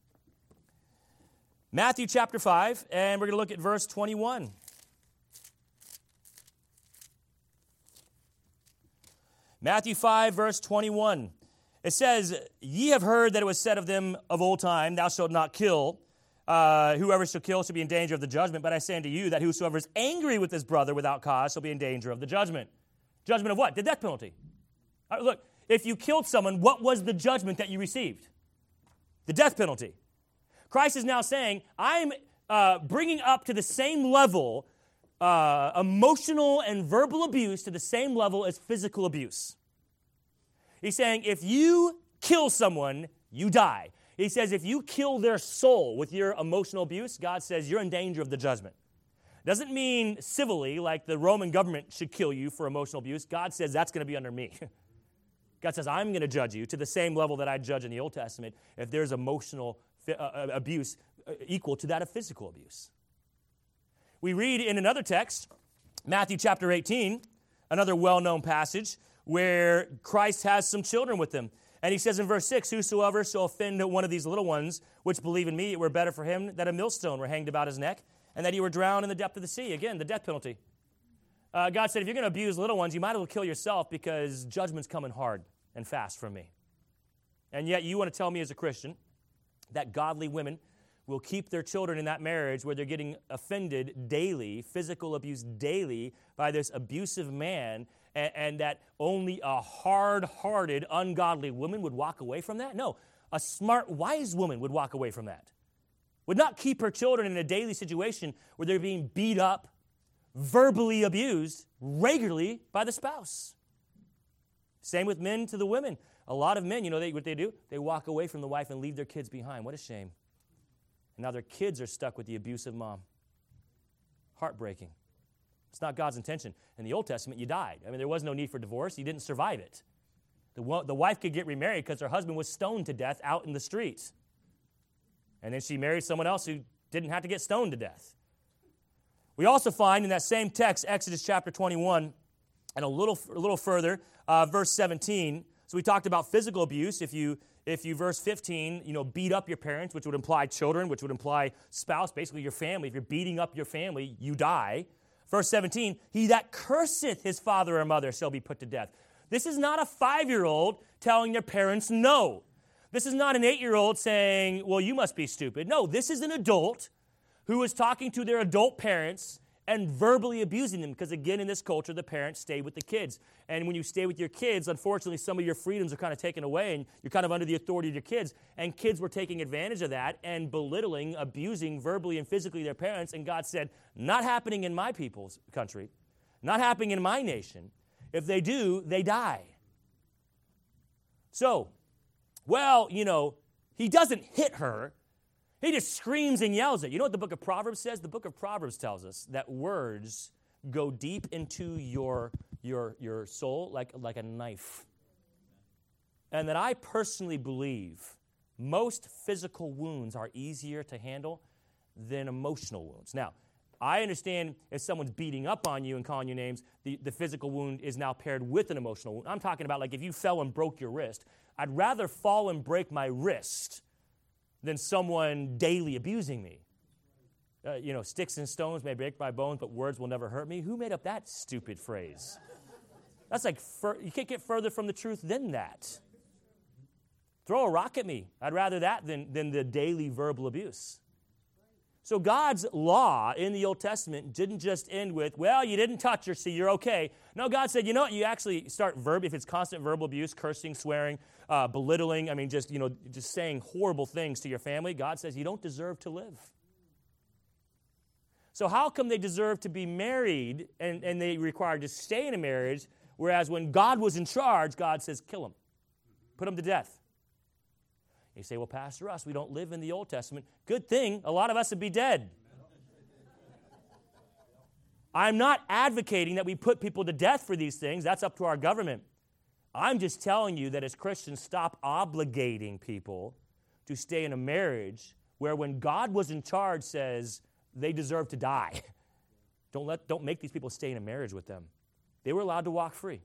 Matthew chapter 5, and we're going to look at verse 21. Matthew 5, verse 21. It says, ye have heard that it was said of them of old time, thou shalt not kill. Whoever shall kill shall be in danger of the judgment. But I say unto you that whosoever is angry with his brother without cause shall be in danger of the judgment. Judgment of what? The death penalty. All right, look, if you killed someone, what was the judgment that you received? The death penalty. Christ is now saying, I'm bringing up to the same level emotional and verbal abuse to the same level as physical abuse. He's saying, if you kill someone, you die. He says, if you kill their soul with your emotional abuse, God says you're in danger of the judgment. Doesn't mean civilly, like the Roman government should kill you for emotional abuse. God says that's going to be under me. God says, I'm going to judge you to the same level that I judge in the Old Testament if there's emotional abuse equal to that of physical abuse. We read in another text, Matthew chapter 18, another well-known passage, where Christ has some children with him. And he says in verse 6, whosoever shall offend one of these little ones, which believe in me, it were better for him that a millstone were hanged about his neck, and that he were drowned in the depth of the sea. Again, the death penalty. God said, if you're going to abuse little ones, you might as well kill yourself, because judgment's coming hard and fast from me. And yet you want to tell me as a Christian that godly women will keep their children in that marriage where they're getting offended daily, physical abuse daily by this abusive man, and that only a hard-hearted, ungodly woman would walk away from that? No, a smart, wise woman would walk away from that. Would not keep her children in a daily situation where they're being beat up, verbally abused regularly by the spouse. Same with men to the women. A lot of men, what they do? They walk away from the wife and leave their kids behind. What a shame. And now their kids are stuck with the abusive mom. Heartbreaking. It's not God's intention. In the Old Testament, you died. I mean, there was no need for divorce. You didn't survive it. The wife could get remarried because her husband was stoned to death out in the streets. And then she married someone else who didn't have to get stoned to death. We also find in that same text, Exodus chapter 21, and a little further, verse 17. So we talked about physical abuse. If you verse 15, beat up your parents, which would imply children, which would imply spouse, basically your family. If you're beating up your family, you die. Verse 17, he that curseth his father or mother shall be put to death. This is not a 5-year-old telling their parents no. This is not an 8-year-old saying, well, you must be stupid. No, this is an adult who is talking to their adult parents and verbally abusing them. Because again, in this culture, the parents stay with the kids. And when you stay with your kids, unfortunately, some of your freedoms are kind of taken away and you're kind of under the authority of your kids. And kids were taking advantage of that and belittling, abusing verbally and physically their parents. And God said, not happening in my people's country, not happening in my nation. If they do, they die. So, well, he doesn't hit her. He just screams and yells at it. You know what the book of Proverbs says? The book of Proverbs tells us that words go deep into your soul like a knife. And that I personally believe most physical wounds are easier to handle than emotional wounds. Now, I understand if someone's beating up on you and calling you names, the physical wound is now paired with an emotional wound. I'm talking about like if you fell and broke your wrist. I'd rather fall and break my wrist than someone daily abusing me. Sticks and stones may break my bones, but words will never hurt me. Who made up that stupid phrase? That's like, you can't get further from the truth than that. Throw a rock at me. I'd rather that than the daily verbal abuse. So God's law in the Old Testament didn't just end with, well, you didn't touch her, so you're okay. No, God said, you know what, you actually start if it's constant verbal abuse, cursing, swearing, belittling, just saying horrible things to your family, God says you don't deserve to live. So how come they deserve to be married and they required to stay in a marriage, whereas when God was in charge, God says, kill them, put them to death? You say, well, Pastor Russ, we don't live in the Old Testament. Good thing, a lot of us would be dead. I'm not advocating that we put people to death for these things. That's up to our government. I'm just telling you that as Christians, stop obligating people to stay in a marriage where when God was in charge says they deserve to die. Don't make these people stay in a marriage with them. They were allowed to walk free.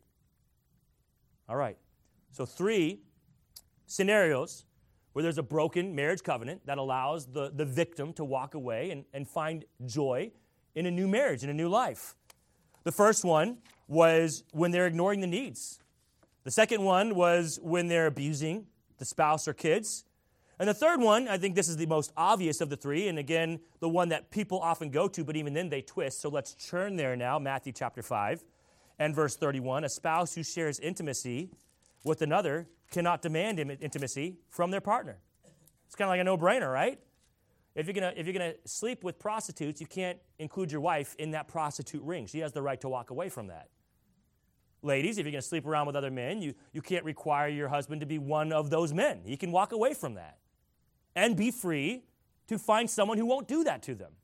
All right. So 3 scenarios where there's a broken marriage covenant that allows the victim to walk away and find joy in a new marriage, in a new life. The first one was when they're ignoring the needs. The second one was when they're abusing the spouse or kids. And the third one, I think this is the most obvious of the 3, and again, the one that people often go to, but even then they twist. So let's turn there now, Matthew chapter 5 and verse 31. A spouse who shares intimacy with another cannot demand intimacy from their partner. It's kind of like a no-brainer, right? If you're gonna sleep with prostitutes, you can't include your wife in that prostitute ring. She has the right to walk away from that. Ladies, if you're going to sleep around with other men, you can't require your husband to be one of those men. He can walk away from that and be free to find someone who won't do that to them.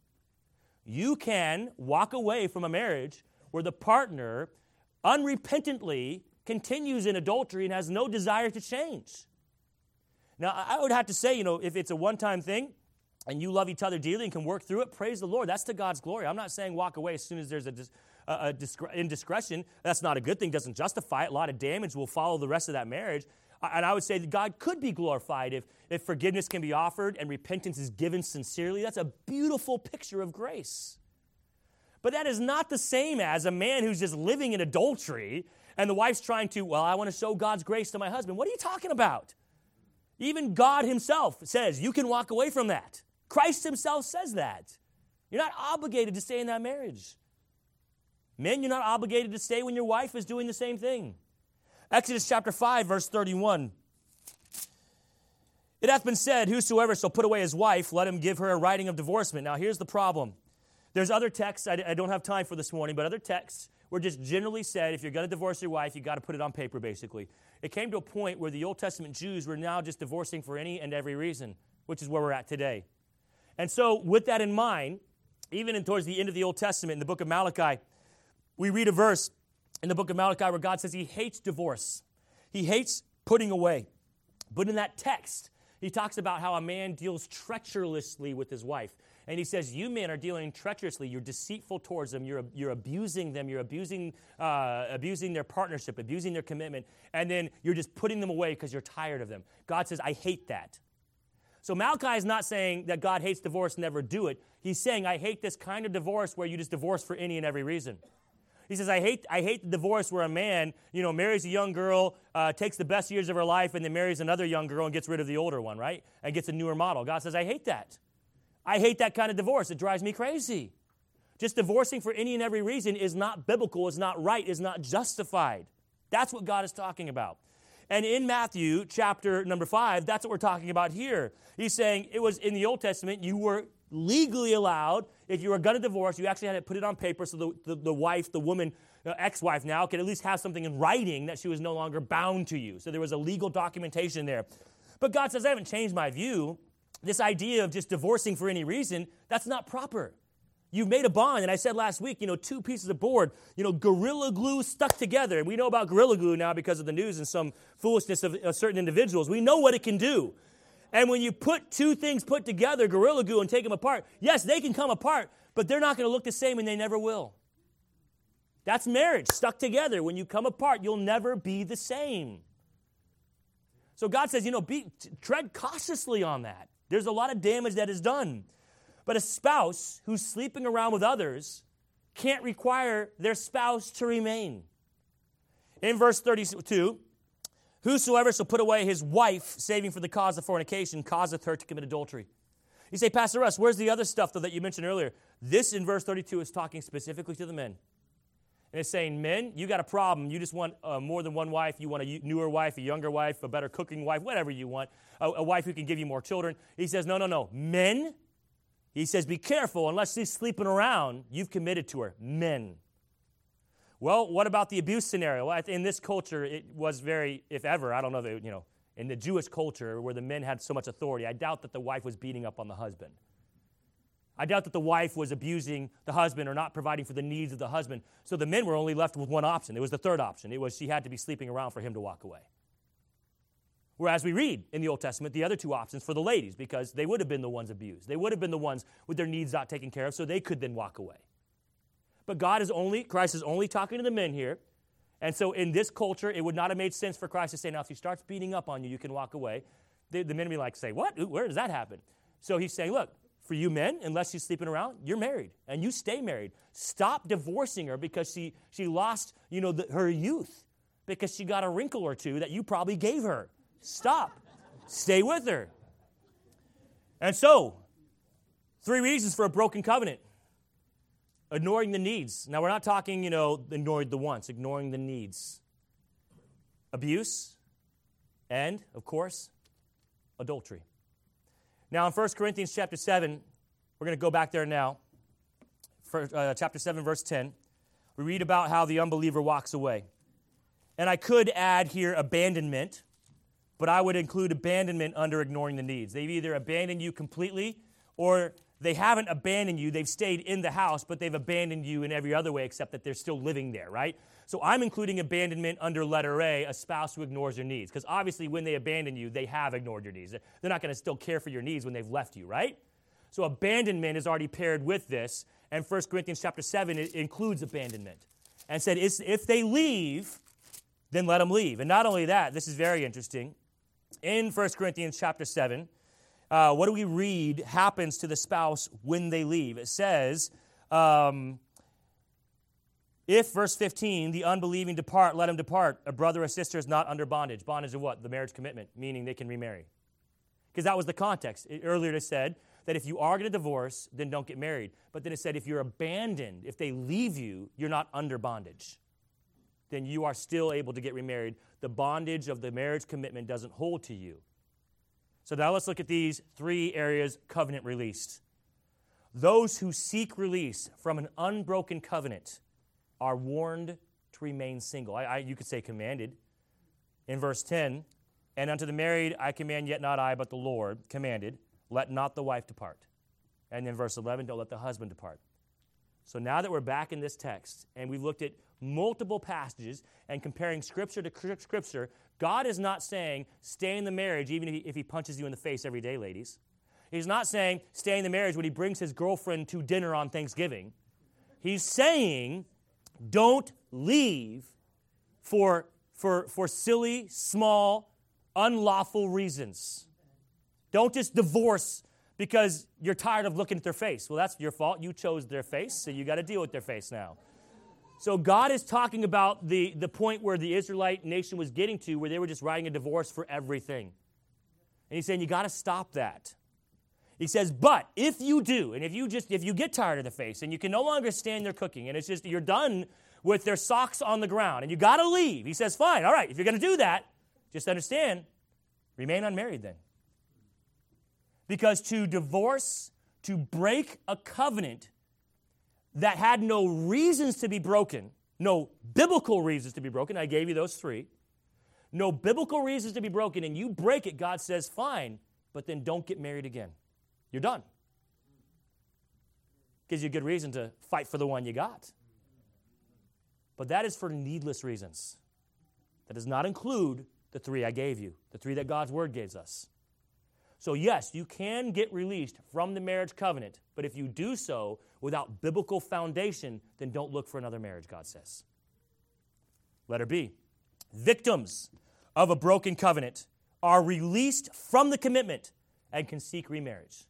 You can walk away from a marriage where the partner unrepentantly continues in adultery and has no desire to change. Now, I would have to say, if it's a one-time thing and you love each other dearly and can work through it, praise the Lord. That's to God's glory. I'm not saying walk away as soon as there's a indiscretion. That's not a good thing. Doesn't justify it. A lot of damage will follow the rest of that marriage. And I would say that God could be glorified if forgiveness can be offered and repentance is given sincerely. That's a beautiful picture of grace. But that is not the same as a man who's just living in adultery and the wife's trying to, I want to show God's grace to my husband. What are you talking about? Even God himself says you can walk away from that. Christ himself says that. You're not obligated to stay in that marriage. Men, you're not obligated to stay when your wife is doing the same thing. Exodus chapter 5, verse 31. It hath been said, whosoever shall put away his wife, let him give her a writing of divorcement. Now, here's the problem. There's other texts, I don't have time for this morning, but other texts were just generally said, if you're going to divorce your wife, you got to put it on paper, basically. It came to a point where the Old Testament Jews were now just divorcing for any and every reason, which is where we're at today. And so, with that in mind, even towards the end of the Old Testament, in the book of Malachi, we read a verse in the book of Malachi where God says he hates divorce. He hates putting away. But in that text, he talks about how a man deals treacherously with his wife. And he says, you men are dealing treacherously. You're deceitful towards them. You're abusing them. You're abusing their partnership, abusing their commitment. And then you're just putting them away because you're tired of them. God says, I hate that. So Malachi is not saying that God hates divorce, never do it. He's saying, I hate this kind of divorce where you just divorce for any and every reason. He says, I hate the divorce where a man, marries a young girl, takes the best years of her life, and then marries another young girl and gets rid of the older one, right? And gets a newer model. God says, I hate that. I hate that kind of divorce. It drives me crazy. Just divorcing for any and every reason is not biblical, is not right, is not justified. That's what God is talking about. And in Matthew chapter number 5, that's what we're talking about here. He's saying it was in the Old Testament, you were legally allowed, if you were going to divorce, you actually had to put it on paper so the wife, the woman, ex-wife now, could at least have something in writing that she was no longer bound to you. So there was a legal documentation there. But God says, I haven't changed my view. This idea of just divorcing for any reason, that's not proper. You've made a bond, and I said last week, two pieces of board, Gorilla Glue stuck together. And we know about Gorilla Glue now because of the news and some foolishness of certain individuals. We know what it can do. And when you put two things put together, Gorilla Glue, and take them apart, yes, they can come apart, but they're not going to look the same, and they never will. That's marriage, stuck together. When you come apart, you'll never be the same. So God says, tread cautiously on that. There's a lot of damage that is done. But a spouse who's sleeping around with others can't require their spouse to remain. In verse 32, whosoever shall put away his wife, saving for the cause of fornication, causeth her to commit adultery. You say, Pastor Russ, where's the other stuff, though, that you mentioned earlier? This, in verse 32, is talking specifically to the men. And it's saying, men, you got a problem. You just want more than one wife. You want a newer wife, a younger wife, a better cooking wife, whatever you want, a wife who can give you more children. He says, no. Men, he says, be careful. Unless she's sleeping around, you've committed to her. Men. Well, what about the abuse scenario? Well, in this culture, it was very, if ever, I don't know, in the Jewish culture where the men had so much authority, I doubt that the wife was beating up on the husband. I doubt that the wife was abusing the husband or not providing for the needs of the husband. So the men were only left with one option. It was the third option. It was she had to be sleeping around for him to walk away. Whereas we read in the Old Testament the other two options for the ladies, because they would have been the ones abused. They would have been the ones with their needs not taken care of, so they could then walk away. But Christ is only talking to the men here. And so in this culture, it would not have made sense for Christ to say, now if she starts beating up on you, you can walk away. The men would be like, say, what? Where does that happen? So he's saying, look, for you men, unless she's sleeping around, you're married, and you stay married. Stop divorcing her because she lost, her youth, because she got a wrinkle or two that you probably gave her. Stop. Stay with her. And so, 3 reasons for a broken covenant. Ignoring the needs. Now, we're not talking, ignoring the wants, ignoring the needs. Abuse, and, of course, adultery. Now, in 1 Corinthians chapter 7, we're going to go back there now. Chapter 7, verse 10. We read about how the unbeliever walks away. And I could add here abandonment, but I would include abandonment under ignoring the needs. They've either abandoned you completely, or they haven't abandoned you. They've stayed in the house, but they've abandoned you in every other way except that they're still living there, right? So I'm including abandonment under letter A, a spouse who ignores your needs. Because obviously when they abandon you, they have ignored your needs. They're not going to still care for your needs when they've left you, right? So abandonment is already paired with this. And 1 Corinthians chapter 7 it includes abandonment. And said if they leave, then let them leave. And not only that, this is very interesting. In 1 Corinthians chapter 7, what do we read happens to the spouse when they leave? It says, if, verse 15, the unbelieving depart, let him depart. A brother or sister is not under bondage. Bondage of what? The marriage commitment, meaning they can remarry. Because that was the context. Earlier it said that if you are going to divorce, then don't get married. But then it said if you're abandoned, if they leave you, you're not under bondage. Then you are still able to get remarried. The bondage of the marriage commitment doesn't hold to you. So now let's look at these 3 areas covenant released. Those who seek release from an unbroken covenant are warned to remain single. You could say commanded. In verse 10, and unto the married I command, yet not I, but the Lord commanded, let not the wife depart. And in verse 11, don't let the husband depart. So now that we're back in this text, and we've looked at multiple passages and comparing Scripture to Scripture, God is not saying stay in the marriage even if he punches you in the face every day, ladies. He's not saying stay in the marriage when he brings his girlfriend to dinner on Thanksgiving. He's saying don't leave for silly, small, unlawful reasons. Don't just divorce because you're tired of looking at their face. Well, that's your fault. You chose their face, so you got to deal with their face now. So God is talking about the point where the Israelite nation was getting to, where they were just writing a divorce for everything. And he's saying, you got to stop that. He says, but if you do, and if you get tired of the face, and you can no longer stand their cooking, and it's just, you're done with their socks on the ground, and you got to leave. He says, fine, all right, if you're going to do that, just understand, remain unmarried then. Because to divorce, to break a covenant that had no reasons to be broken, no biblical reasons to be broken, I gave you those 3, no biblical reasons to be broken, and you break it, God says, fine, but then don't get married again. You're done. Gives you a good reason to fight for the one you got. But that is for needless reasons. That does not include the 3 I gave you, the 3 that God's Word gives us. So yes, you can get released from the marriage covenant, but if you do so without biblical foundation, then don't look for another marriage, God says. Letter B. Victims of a broken covenant are released from the commitment and can seek remarriage.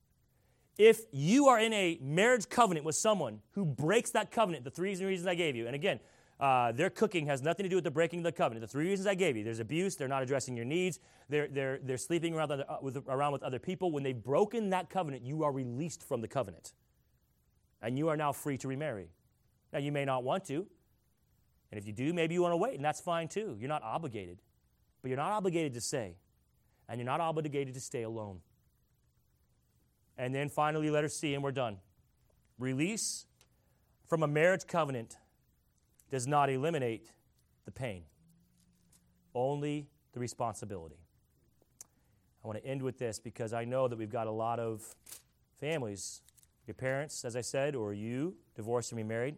If you are in a marriage covenant with someone who breaks that covenant, the 3 reasons I gave you, and again, their cooking has nothing to do with the breaking of the covenant. The 3 reasons I gave you: there's abuse, they're not addressing your needs, they're sleeping around with other people. When they've broken that covenant, you are released from the covenant, and you are now free to remarry. Now, you may not want to, and if you do, maybe you want to wait, and that's fine too. You're not obligated, but you're not obligated to stay, and you're not obligated to stay alone. And then finally, letter C, and we're done. Release from a marriage covenant does not eliminate the pain, only the responsibility. I want to end with this because I know that we've got a lot of families, your parents, as I said, or you, divorced and remarried.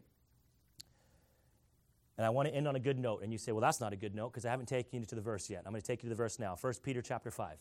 And I want to end on a good note. And you say, well, that's not a good note because I haven't taken you to the verse yet. I'm going to take you to the verse now. 1 Peter chapter 5.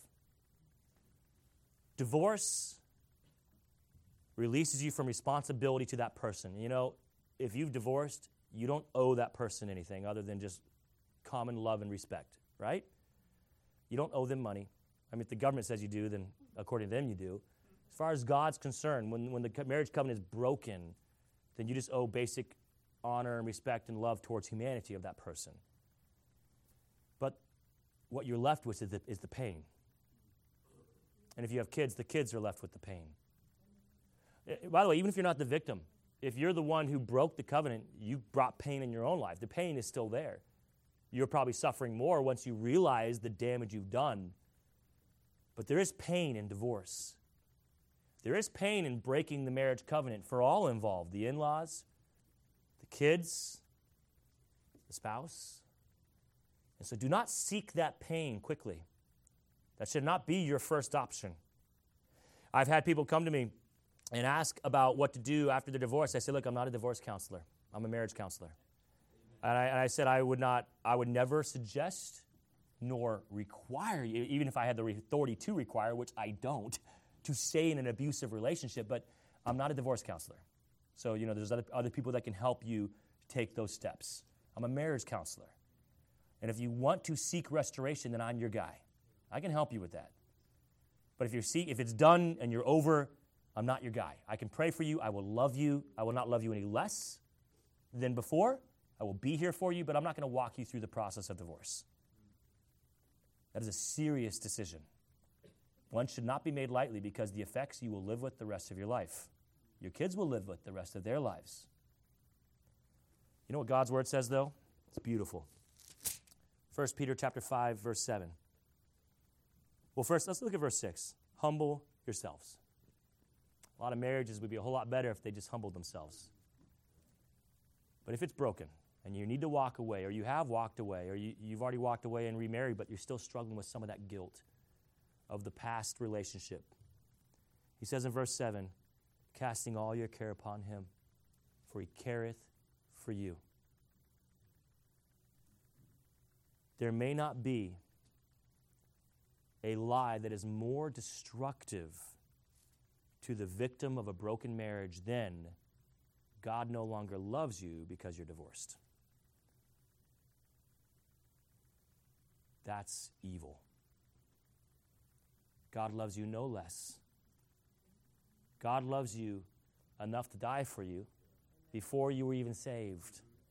Divorce releases you from responsibility to that person. You know, if you've divorced, you don't owe that person anything other than just common love and respect, right? You don't owe them money. I mean, if the government says you do, then according to them you do. As far as God's concerned, when the marriage covenant is broken, then you just owe basic honor and respect and love towards humanity of that person. But what you're left with is the pain. And if you have kids, the kids are left with the pain. By the way, even if you're not the victim, if you're the one who broke the covenant, you brought pain in your own life. The pain is still there. You're probably suffering more once you realize the damage you've done. But there is pain in divorce. There is pain in breaking the marriage covenant for all involved, the in-laws, the kids, the spouse. And so do not seek that pain quickly. That should not be your first option. I've had people come to me and ask about what to do after the divorce. I said, look, I'm not a divorce counselor. I'm a marriage counselor. And I said I would never suggest nor require you, even if I had the authority to require, which I don't, to stay in an abusive relationship, but I'm not a divorce counselor. So, you know, there's other people that can help you take those steps. I'm a marriage counselor. And if you want to seek restoration, then I'm your guy. I can help you with that. But if it's done and you're over, I'm not your guy. I can pray for you. I will love you. I will not love you any less than before. I will be here for you, but I'm not going to walk you through the process of divorce. That is a serious decision. One should not be made lightly because the effects you will live with the rest of your life. Your kids will live with the rest of their lives. You know what God's word says, though? It's beautiful. 1 Peter chapter 5, verse 7. Well, first, let's look at verse 6. Humble yourselves. A lot of marriages would be a whole lot better if they just humbled themselves. But if it's broken, and you need to walk away, or you have walked away, or you've already walked away and remarried, but you're still struggling with some of that guilt of the past relationship. He says in verse 7, casting all your care upon him, for he careth for you. There may not be a lie that is more destructive to the victim of a broken marriage than God no longer loves you because you're divorced. That's evil. God loves you no less. God loves you enough to die for you before you were even saved.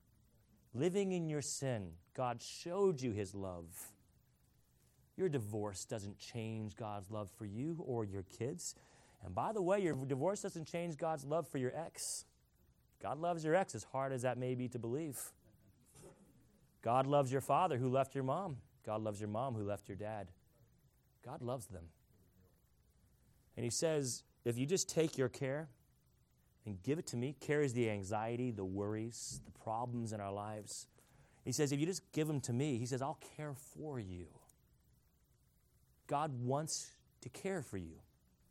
living in your sin, God showed you his love. Your divorce doesn't change God's love for you or your kids. And by the way, your divorce doesn't change God's love for your ex. God loves your ex, as hard as that may be to believe. God loves your father who left your mom. God loves your mom who left your dad. God loves them. And he says, if you just take your care and give it to me, carries the anxiety, the worries, the problems in our lives. He says, if you just give them to me, he says, I'll care for you. God wants to care for you.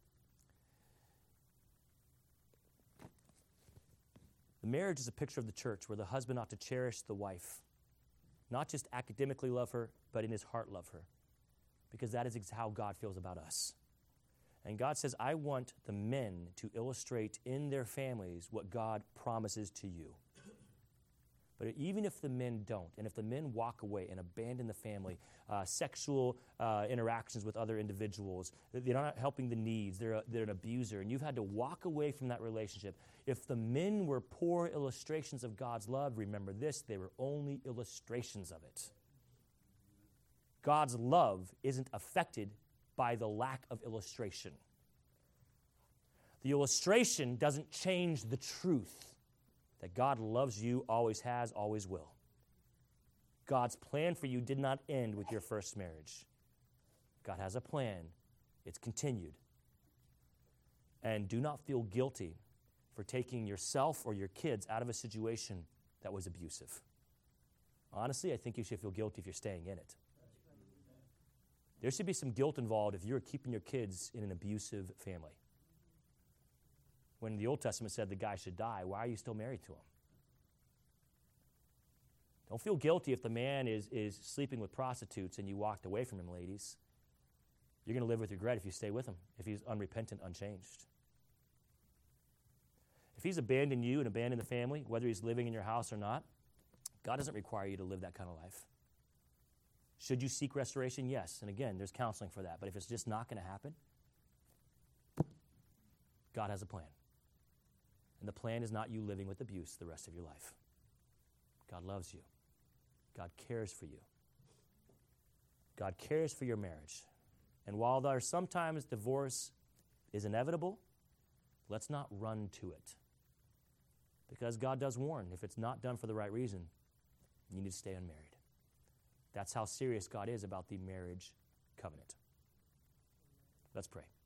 The marriage is a picture of the church where the husband ought to cherish the wife. Not just academically love her, but in his heart love her. Because that is how God feels about us. And God says, I want the men to illustrate in their families what God promises to you. But even if the men don't, and if the men walk away and abandon the family, sexual interactions with other individuals, they're not helping the needs, they're an abuser, and you've had to walk away from that relationship. If the men were poor illustrations of God's love, remember this, they were only illustrations of it. God's love isn't affected by the lack of illustration. The illustration doesn't change the truth that God loves you, always has, always will. God's plan for you did not end with your first marriage. God has a plan. It's continued. And do not feel guilty for taking yourself or your kids out of a situation that was abusive. Honestly, I think you should feel guilty if you're staying in it. There should be some guilt involved if you're keeping your kids in an abusive family. When the Old Testament said the guy should die, why are you still married to him? Don't feel guilty if the man is sleeping with prostitutes and you walked away from him, ladies. You're going to live with regret if you stay with him, if he's unrepentant, unchanged. If he's abandoned you and abandoned the family, whether he's living in your house or not, God doesn't require you to live that kind of life. Should you seek restoration? Yes. And again, there's counseling for that. But if it's just not going to happen, God has a plan. And the plan is not you living with abuse the rest of your life. God loves you. God cares for you. God cares for your marriage. And while there's sometimes divorce is inevitable, let's not run to it. Because God does warn, if it's not done for the right reason, you need to stay unmarried. That's how serious God is about the marriage covenant. Let's pray.